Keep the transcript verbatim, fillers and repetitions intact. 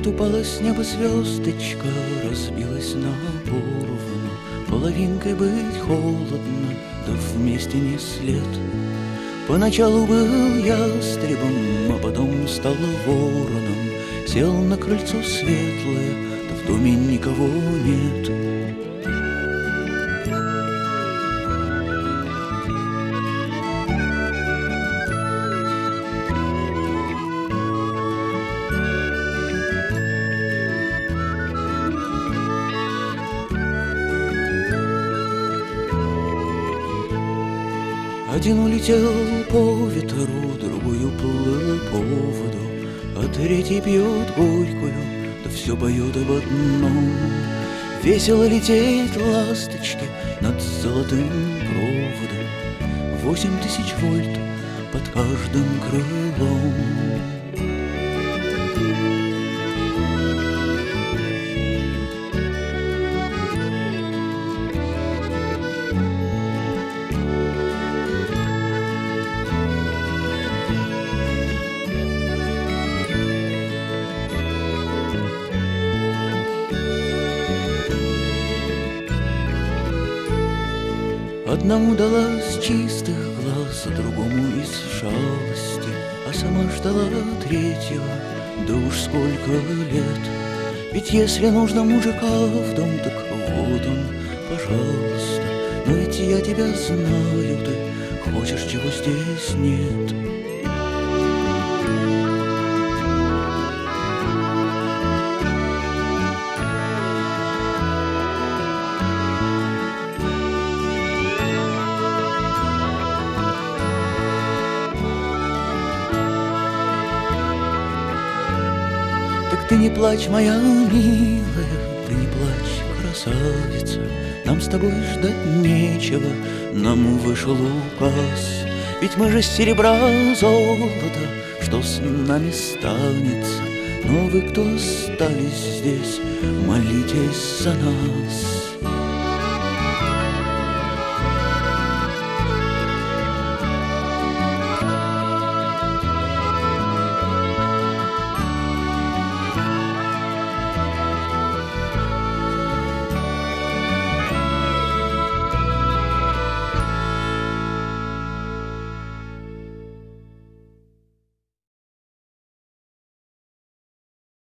Значит, упала с неба звездочка, разбилась на поровну. Половинкой быть холодно, да вместе не след. Поначалу был ястребом, а потом стал вороном. Сел на крыльцо светлое, да в доме никого нет. Один улетел по ветру, другой уплыл по воду, а третий пьет горькую, да все поет об одном. Весело лететь ласточки над золотым проводом, восемь тысяч вольт под каждым крылом. Одному далась чистых глаз, а другому из жалости, а сама ждала третьего, да уж сколько лет. Ведь если нужно мужика в дом, так вот он, пожалуйста. Но ведь я тебя знаю, ты хочешь, чего здесь нет. Так ты не плачь, моя милая, ты не плачь, красавица. Нам с тобой ждать нечего, нам вышел указ. Ведь мы же с серебра золота, что с нами станется? Но вы, кто остались здесь, молитесь за нас.